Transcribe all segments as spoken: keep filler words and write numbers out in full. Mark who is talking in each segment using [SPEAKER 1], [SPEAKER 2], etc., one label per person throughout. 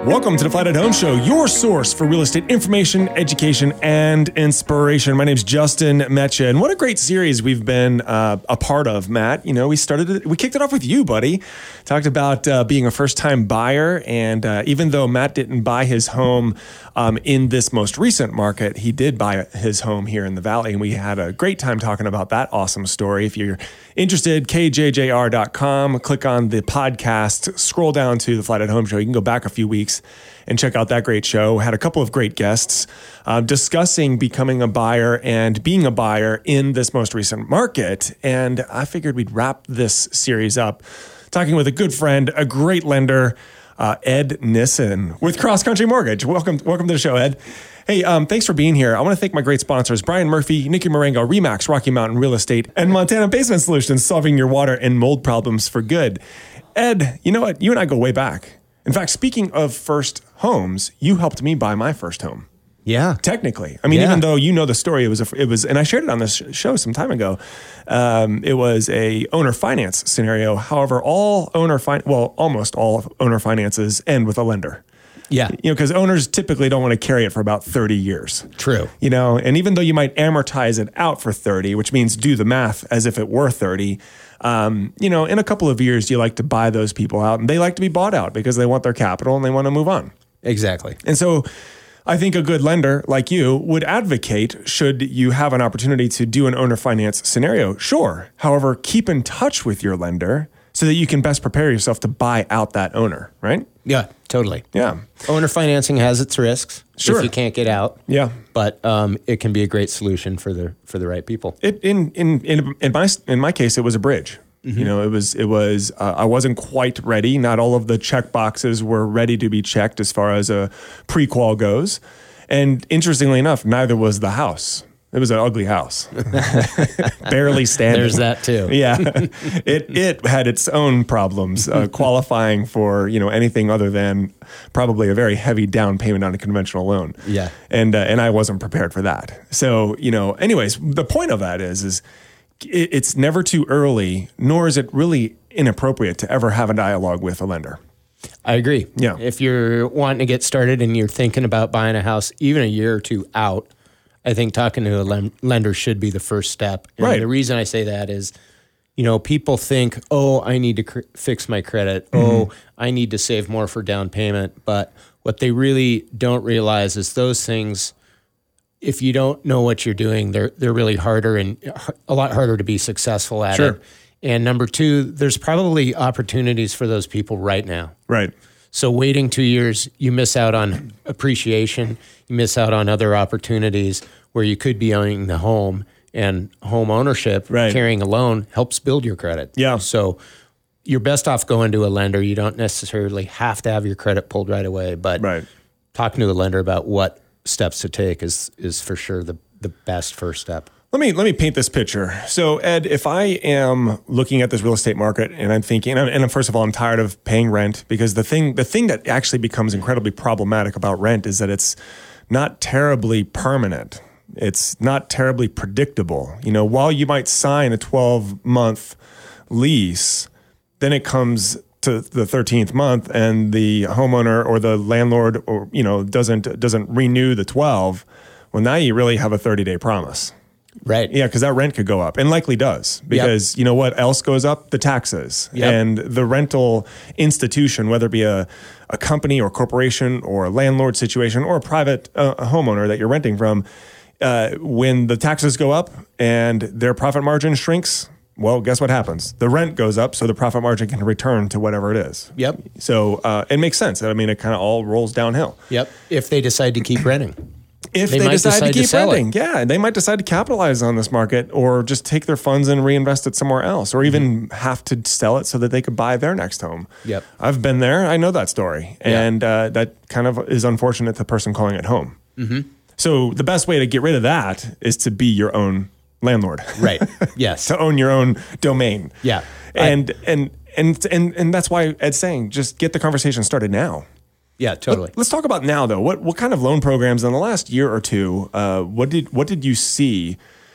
[SPEAKER 1] Welcome to the Flathead Home Show, your source for real estate information, education, and inspiration. My name's Justin Metcha, and what a great series we've been uh, a part of, Matt. You know, we started it, we kicked it off with you, buddy. Talked about uh, being a first-time buyer, and uh, even though Matt didn't buy his home um, in this most recent market, he did buy his home here in the Valley, and we had a great time talking about that awesome story. If you're interested, K J J R dot com, click on the podcast, scroll down to the Flathead Home Show. You can go back a few weeks and check out that great show. Had a couple of great guests uh, discussing becoming a buyer and being a buyer in this most recent market. And I figured we'd wrap this series up talking with a good friend, a great lender, uh, Ed Nissen with Cross Country Mortgage. Welcome, welcome to the show, Ed. Hey, um, thanks for being here. I want to thank my great sponsors, Brian Murphy, Nikki Marengo, Remax, Rocky Mountain Real Estate, and Montana Basement Solutions, solving your water and mold problems for good. Ed, you know what? You and I go way back. In fact, speaking of first homes, you helped me buy my first home.
[SPEAKER 2] Yeah.
[SPEAKER 1] Technically. I mean, yeah. Even though you know the story, it was, a, it was, and I shared it on this show some time ago. Um, it was a owner finance scenario. However, all owner fin- well, almost all owner finances end with a lender.
[SPEAKER 2] Yeah.
[SPEAKER 1] You know, because owners typically don't want to carry it for about thirty years.
[SPEAKER 2] True.
[SPEAKER 1] You know, and even though you might amortize it out for thirty, which means do the math as if it were thirty, um, you know, in a couple of years, you like to buy those people out, and they like to be bought out because they want their capital and they want to move on.
[SPEAKER 2] Exactly.
[SPEAKER 1] And so I think a good lender like you would advocate, should you have an opportunity to do an owner finance scenario, sure. However, keep in touch with your lender so that you can best prepare yourself to buy out that owner, right?
[SPEAKER 2] Yeah, totally.
[SPEAKER 1] Yeah.
[SPEAKER 2] Owner financing has its risks
[SPEAKER 1] Sure.
[SPEAKER 2] if you can't get out.
[SPEAKER 1] Yeah.
[SPEAKER 2] But um, it can be a great solution for the for the right people.
[SPEAKER 1] It, in, in in in my in my case, it was a bridge. Mm-hmm. You know, it was it was uh, I wasn't quite ready. Not all of the check boxes were ready to be checked as far as a pre-qual goes. And interestingly enough, neither was the house. It was an ugly house, barely standing.
[SPEAKER 2] There's that too.
[SPEAKER 1] Yeah, it it had its own problems uh, qualifying for you know anything other than probably a very heavy down payment on a conventional loan.
[SPEAKER 2] Yeah,
[SPEAKER 1] and uh, and I wasn't prepared for that. So you know, anyways, the point of that is is it, it's never too early, nor is it really inappropriate to ever have a dialogue with a lender.
[SPEAKER 2] I agree.
[SPEAKER 1] Yeah,
[SPEAKER 2] if you're wanting to get started and you're thinking about buying a house, even a year or two out, I think talking to a lender should be the first step. And
[SPEAKER 1] right.
[SPEAKER 2] The reason I say that is, you know, people think, oh, I need to cr- fix my credit. Mm-hmm. Oh, I need to save more for down payment. But what they really don't realize is those things, if you don't know what you're doing, they're they're really harder and a lot harder to be successful at
[SPEAKER 1] sure.
[SPEAKER 2] it. And number two, there's probably opportunities for those people right now.
[SPEAKER 1] Right.
[SPEAKER 2] So waiting two years, you miss out on appreciation. You miss out on other opportunities where you could be owning the home, and home ownership,
[SPEAKER 1] right.
[SPEAKER 2] carrying a loan helps build your credit.
[SPEAKER 1] Yeah.
[SPEAKER 2] So you're best off going to a lender. You don't necessarily have to have your credit pulled right away, but
[SPEAKER 1] right.
[SPEAKER 2] talking to a lender about what steps to take is is for sure the, the best first step.
[SPEAKER 1] Let me let me paint this picture. So, Ed, if I am looking at this real estate market and I'm thinking, and, and first of all, I'm tired of paying rent, because the thing the thing that actually becomes incredibly problematic about rent is that it's not terribly permanent. It's not terribly predictable. You know, while you might sign a twelve-month lease, then it comes to the thirteenth month and the homeowner or the landlord or you know doesn't doesn't renew the twelve. Well, now you really have a thirty-day promise.
[SPEAKER 2] Right.
[SPEAKER 1] Yeah, because that rent could go up, and likely does, because yep. you know what else goes up? The taxes. Yep. And the rental institution, whether it be a, a company or corporation or a landlord situation or a private uh, a homeowner that you're renting from, uh, when the taxes go up and their profit margin shrinks, well, guess what happens? The rent goes up, so the profit margin can return to whatever it is.
[SPEAKER 2] Yep.
[SPEAKER 1] So uh, it makes sense. I mean, it kind of all rolls downhill.
[SPEAKER 2] Yep. If they decide to keep renting.
[SPEAKER 1] If
[SPEAKER 2] they,
[SPEAKER 1] they decide, decide to keep
[SPEAKER 2] to
[SPEAKER 1] renting, yeah, they might decide to capitalize on this market or just take their funds and reinvest it somewhere else, or even mm-hmm. have to sell it so that they could buy their next home.
[SPEAKER 2] Yep.
[SPEAKER 1] I've been there. I know that story. Yeah. And uh, that kind of is unfortunate to the person calling it home. Mm-hmm. So the best way to get rid of that is to be your own landlord.
[SPEAKER 2] Right. Yes.
[SPEAKER 1] To own your own domain.
[SPEAKER 2] Yeah.
[SPEAKER 1] And,
[SPEAKER 2] I,
[SPEAKER 1] and, and, and, and that's why Ed's saying, just get the conversation started now.
[SPEAKER 2] Yeah, totally.
[SPEAKER 1] Let, let's talk about now, though. What what kind of loan programs in the last year or two? Uh, what did what did you see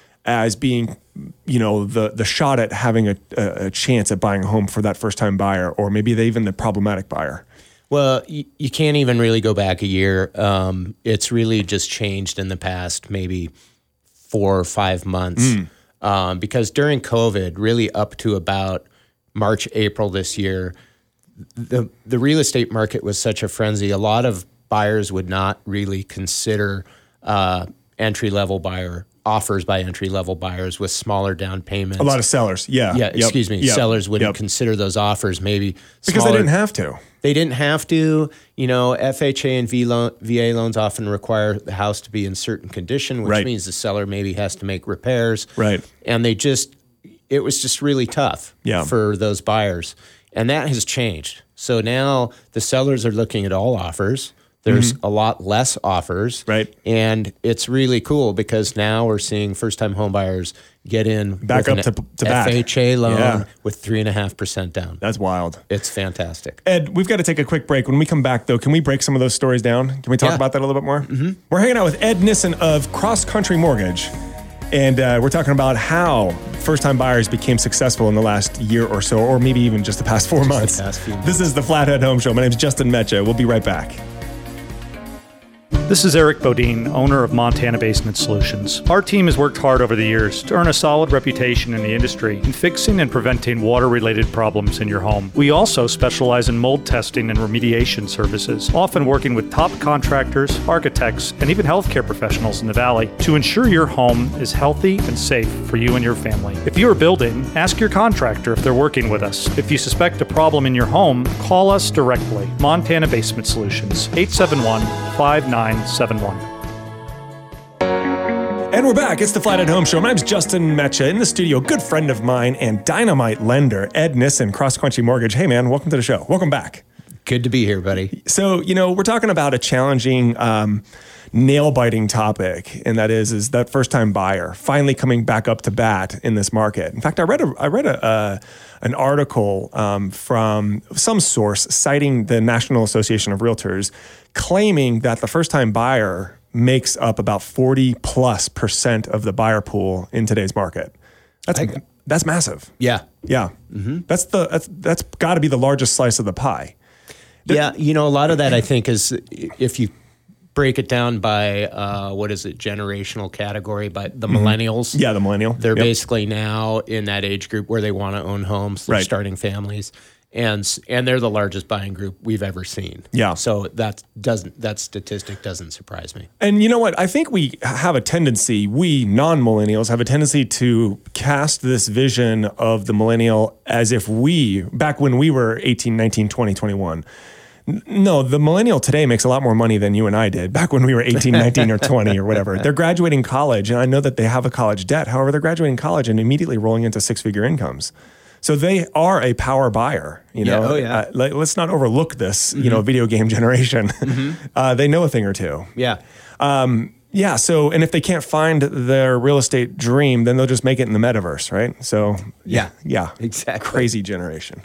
[SPEAKER 1] as being, you know, the the shot at having a, a chance at buying a home for that first time buyer, or maybe they, even the problematic buyer?
[SPEAKER 2] Well, you, you can't even really go back a year. Um, it's really just changed in the past maybe four or five months. Mm. Um, because during COVID, really up to about March, April this year, the the real estate market was such a frenzy. A lot of buyers would not really consider uh, entry-level buyer offers by entry-level buyers with smaller down payments.
[SPEAKER 1] A lot of sellers, yeah.
[SPEAKER 2] Yeah,
[SPEAKER 1] yep.
[SPEAKER 2] excuse me.
[SPEAKER 1] Yep.
[SPEAKER 2] Sellers wouldn't
[SPEAKER 1] yep.
[SPEAKER 2] consider those offers maybe
[SPEAKER 1] because
[SPEAKER 2] smaller.
[SPEAKER 1] they didn't have to.
[SPEAKER 2] They didn't have to. You know, F H A and V, loan, V A loans often require the house to be in certain condition, which
[SPEAKER 1] right.
[SPEAKER 2] means the seller maybe has to make repairs.
[SPEAKER 1] Right.
[SPEAKER 2] And they just, it was just really tough
[SPEAKER 1] yeah.
[SPEAKER 2] for those buyers. And that has changed. So now the sellers are looking at all offers. There's mm-hmm. a lot less offers.
[SPEAKER 1] Right.
[SPEAKER 2] And it's really cool because now we're seeing first-time home buyers get in
[SPEAKER 1] back up to, to
[SPEAKER 2] F H A loan
[SPEAKER 1] yeah.
[SPEAKER 2] with three point five percent down.
[SPEAKER 1] That's wild.
[SPEAKER 2] It's fantastic.
[SPEAKER 1] Ed, we've got to take a quick break. When we come back, though, can we break some of those stories down? Can we talk
[SPEAKER 2] yeah.
[SPEAKER 1] about that a little bit more?
[SPEAKER 2] Mm-hmm.
[SPEAKER 1] We're hanging out with Ed Nissen of Cross Country Mortgage, and uh, we're talking about how first-time buyers became successful in the last year or so, or maybe even just the past four
[SPEAKER 2] just
[SPEAKER 1] months.
[SPEAKER 2] Past few months.
[SPEAKER 1] This is the Flathead Home Show. My name is Justin Metcha. We'll be right back.
[SPEAKER 3] This is Eric Bodine, owner of Montana Basement Solutions. Our team has worked hard over the years to earn a solid reputation in the industry in fixing and preventing water-related problems in your home. We also specialize in mold testing and remediation services, often working with top contractors, architects, and even healthcare professionals in the Valley to ensure your home is healthy and safe for you and your family. If you are building, ask your contractor if they're working with us. If you suspect a problem in your home, call us directly. Montana Basement Solutions, eight seven one, five nine seven one.
[SPEAKER 1] And we're back. It's the Flathead Home Show. My name's Justin Metcha. In the studio, a good friend of mine and dynamite lender, Ed Nissen, Cross Country Mortgage. Hey, man, welcome to the show. Welcome back.
[SPEAKER 2] Good to be here, buddy.
[SPEAKER 1] So, you know, we're talking about a challenging, um, nail-biting topic, and that is is that first-time buyer finally coming back up to bat in this market. In fact, I read a I read a uh, an article um, from some source citing the National Association of Realtors, claiming that the first-time buyer makes up about forty plus percent of the buyer pool in today's market. That's I, that's massive.
[SPEAKER 2] Yeah,
[SPEAKER 1] yeah. Mm-hmm. That's the that's that's got to be the largest slice of the pie.
[SPEAKER 2] Yeah, you know, a lot of that I think is if you break it down by uh, what is it, generational category, by the mm-hmm. millennials.
[SPEAKER 1] Yeah, the millennial.
[SPEAKER 2] They're
[SPEAKER 1] yep.
[SPEAKER 2] basically now in that age group where they want to own homes. They're
[SPEAKER 1] right.
[SPEAKER 2] starting families. And and they're the largest buying group we've ever seen.
[SPEAKER 1] Yeah.
[SPEAKER 2] So that doesn't that statistic doesn't surprise me.
[SPEAKER 1] And you know what? I think we have a tendency, we non-millennials have a tendency to cast this vision of the millennial as if we, back when we were eighteen, nineteen, twenty, twenty-one. No, the millennial today makes a lot more money than you and I did back when we were eighteen, nineteen, or twenty or whatever. They're graduating college, and I know that they have a college debt. However, they're graduating college and immediately rolling into six-figure incomes. So they are a power buyer, you know.
[SPEAKER 2] Yeah, oh yeah.
[SPEAKER 1] Uh, let, let's not overlook this, mm-hmm. you know, video game generation. Mm-hmm. uh, they know a thing or two.
[SPEAKER 2] Yeah.
[SPEAKER 1] Um, yeah. So, and if they can't find their real estate dream, then they'll just make it in the metaverse, right? So,
[SPEAKER 2] yeah,
[SPEAKER 1] yeah,
[SPEAKER 2] exactly.
[SPEAKER 1] Crazy generation.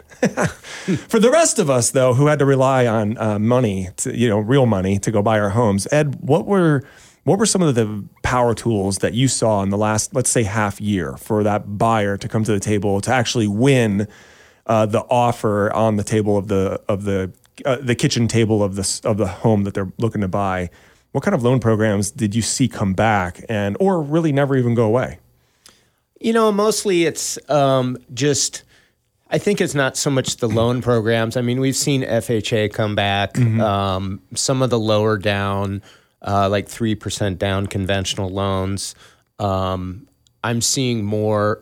[SPEAKER 1] For the rest of us, though, who had to rely on uh, money, to, you know, real money to go buy our homes, Ed, what were What were some of the power tools that you saw in the last, let's say, half year for that buyer to come to the table to actually win uh, the offer on the table of the of the uh, the kitchen table of the of the home that they're looking to buy? What kind of loan programs did you see come back and or really never even go away?
[SPEAKER 2] You know, mostly it's um, just. I think it's not so much the loan programs. I mean, we've seen F H A come back. Mm-hmm. Um, some of the lower down. Uh, like three percent down conventional loans. Um, I'm seeing more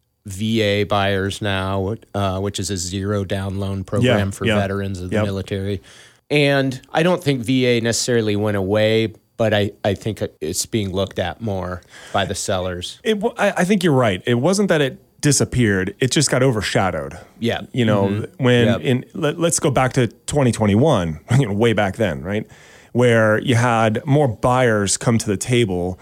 [SPEAKER 2] V A buyers now, uh, which is a zero down loan program
[SPEAKER 1] yeah,
[SPEAKER 2] for
[SPEAKER 1] yeah,
[SPEAKER 2] veterans of the
[SPEAKER 1] yep.
[SPEAKER 2] military. And I don't think V A necessarily went away, but I, I think it's being looked at more by the sellers.
[SPEAKER 1] It, I, I think you're right. It wasn't that it disappeared. It just got overshadowed.
[SPEAKER 2] Yeah.
[SPEAKER 1] You know, mm-hmm. when
[SPEAKER 2] yep.
[SPEAKER 1] in let, let's go back to twenty twenty-one, you know, way back then, right? Where you had more buyers come to the table.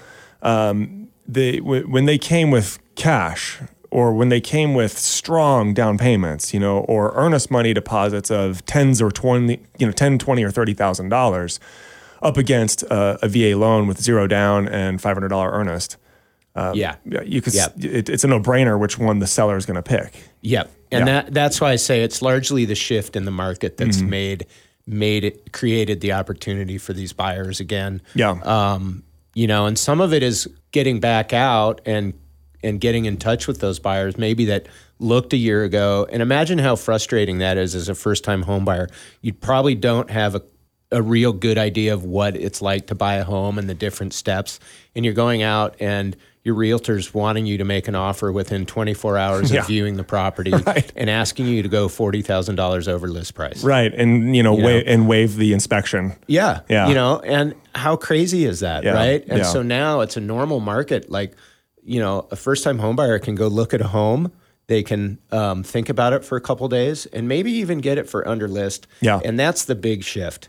[SPEAKER 1] Um, they w- when they came with cash or when they came with strong down payments, you know, or earnest money deposits of tens or twenty, you know, ten, twenty, or thirty thousand dollars, up against uh, a V A loan with zero down and five hundred dollar earnest. Um,
[SPEAKER 2] yeah,
[SPEAKER 1] you could.
[SPEAKER 2] Yep.
[SPEAKER 1] It, it's a no brainer which one the seller is going to pick.
[SPEAKER 2] Yep, and
[SPEAKER 1] yeah.
[SPEAKER 2] that that's why I say it's largely the shift in the market that's mm-hmm. made. made it, created the opportunity for these buyers again.
[SPEAKER 1] Yeah.
[SPEAKER 2] Um, you know, and some of it is getting back out and and getting in touch with those buyers, maybe that looked a year ago. And imagine how frustrating that is as a first-time home buyer. You probably don't have a, a real good idea of what it's like to buy a home and the different steps. And you're going out and your realtor's wanting you to make an offer within twenty-four hours
[SPEAKER 1] Yeah.
[SPEAKER 2] of viewing the property
[SPEAKER 1] Right.
[SPEAKER 2] and asking you to go forty thousand dollars over list price.
[SPEAKER 1] Right. And, you know,
[SPEAKER 2] You
[SPEAKER 1] wa-
[SPEAKER 2] know.
[SPEAKER 1] and waive the inspection.
[SPEAKER 2] Yeah.
[SPEAKER 1] Yeah.
[SPEAKER 2] You know, and how crazy is that,
[SPEAKER 1] Yeah.
[SPEAKER 2] right? And
[SPEAKER 1] Yeah.
[SPEAKER 2] so now it's a normal market. Like, you know, a first-time home buyer can go look at a home. They can um, think about it for a couple days and maybe even get it for under list.
[SPEAKER 1] Yeah.
[SPEAKER 2] And that's the big shift.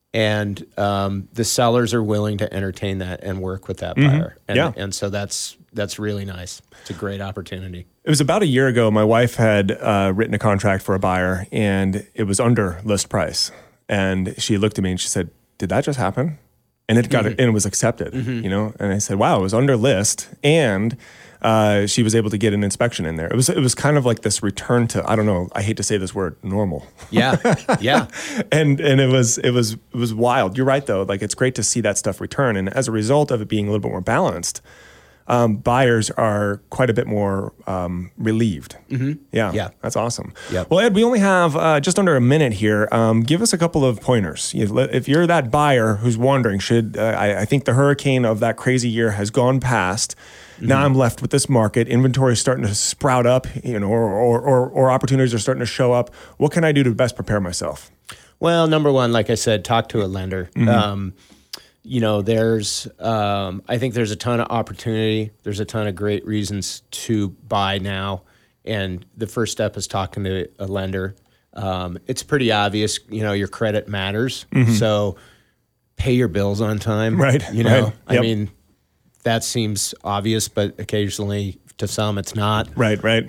[SPEAKER 2] And um, the sellers are willing to entertain that and work with that buyer. And,
[SPEAKER 1] Yeah.
[SPEAKER 2] and so that's that's really nice. It's a great opportunity.
[SPEAKER 1] It was about a year ago. My wife had uh, written a contract for a buyer, and it was under list price. And she looked at me and she said, "Did that just happen?" And it got
[SPEAKER 2] Mm-hmm.
[SPEAKER 1] and it was accepted. You know. And I said, "Wow, it was under list." And uh, she was able to get an inspection in there. It was it was kind of like this return to, I don't know. I hate to say this word, normal.
[SPEAKER 2] Yeah. Yeah.
[SPEAKER 1] and and it was it was it was wild. You're right though. Like, it's great to see that stuff return. And as a result of it being a little bit more balanced, um, buyers are quite a bit more um, relieved. Mm-hmm. Yeah,
[SPEAKER 2] Yeah.
[SPEAKER 1] that's awesome.
[SPEAKER 2] Yep.
[SPEAKER 1] Well, Ed, we only have uh, just under a minute here. Um, give us a couple of pointers. If you're that buyer who's wondering, should uh, I, I think the hurricane of that crazy year has gone past. Mm-hmm. Now I'm left with this market. Inventory is starting to sprout up, you know, or, or or or opportunities are starting to show up. What can I do to best prepare myself?
[SPEAKER 2] Well, number one, like I said, talk to a lender.
[SPEAKER 1] Mm-hmm.
[SPEAKER 2] Um, you know, there's, um, I think there's a ton of opportunity. There's a ton of great reasons to buy now. And the first step is talking to a lender. Um, it's pretty obvious, you know, your credit matters. So pay your bills on time.
[SPEAKER 1] Right,
[SPEAKER 2] You know,
[SPEAKER 1] right.
[SPEAKER 2] I
[SPEAKER 1] Yep.
[SPEAKER 2] mean, that seems obvious, but occasionally to some it's not.
[SPEAKER 1] Right, right.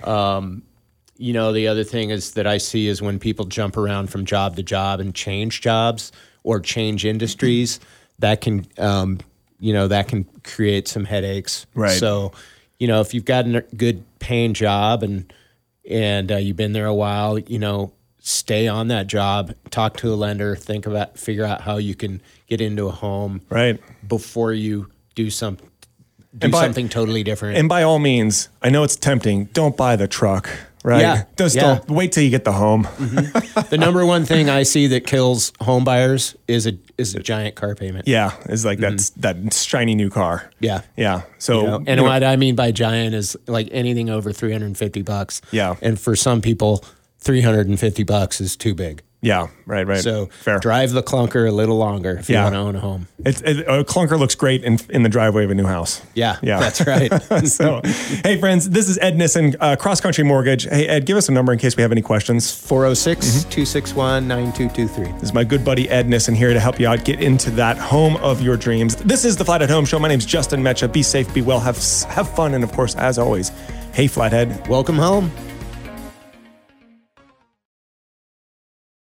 [SPEAKER 2] You know, the other thing is that I see is when people jump around from job to job and change jobs or change industries, that can, um, you know, that can create some headaches.
[SPEAKER 1] Right.
[SPEAKER 2] So, you know, if you've got a good paying job and and uh, you've been there a while, you know, stay on that job, talk to a lender, think about, figure out how you can get into a home
[SPEAKER 1] Right.
[SPEAKER 2] before you do some do
[SPEAKER 1] And by-
[SPEAKER 2] something totally different.
[SPEAKER 1] And by all means, I know it's tempting. Don't buy the truck, right?
[SPEAKER 2] Yeah,
[SPEAKER 1] Just
[SPEAKER 2] yeah.
[SPEAKER 1] don't wait till you get the home.
[SPEAKER 2] The number one thing I see that kills home buyers is a is a giant car payment.
[SPEAKER 1] Yeah, it's like that's that shiny new car.
[SPEAKER 2] Yeah.
[SPEAKER 1] Yeah. So
[SPEAKER 2] You know, and
[SPEAKER 1] you know,
[SPEAKER 2] what I mean by giant is like anything over three hundred fifty bucks.
[SPEAKER 1] Yeah.
[SPEAKER 2] And for some people, three hundred fifty bucks is too big.
[SPEAKER 1] yeah, right, right.
[SPEAKER 2] So
[SPEAKER 1] fair.
[SPEAKER 2] drive the clunker a little longer if
[SPEAKER 1] Yeah.
[SPEAKER 2] you want to own a home.
[SPEAKER 1] It's it, a clunker looks great in in the driveway of a new house.
[SPEAKER 2] Yeah.
[SPEAKER 1] Yeah.
[SPEAKER 2] That's right.
[SPEAKER 1] So, hey friends, this is Ed Nissen, uh, Cross Country Mortgage. Hey Ed, give us a number in case we have any questions.
[SPEAKER 2] four oh six, two six one, nine two two three.
[SPEAKER 1] This is my good buddy Ed Nissen here to help you out get into that home of your dreams. This is the Flat at Home Show. My name's Justin Metcha. Be safe, be well, have have fun, and of course, as always, hey Flathead.
[SPEAKER 2] Welcome home.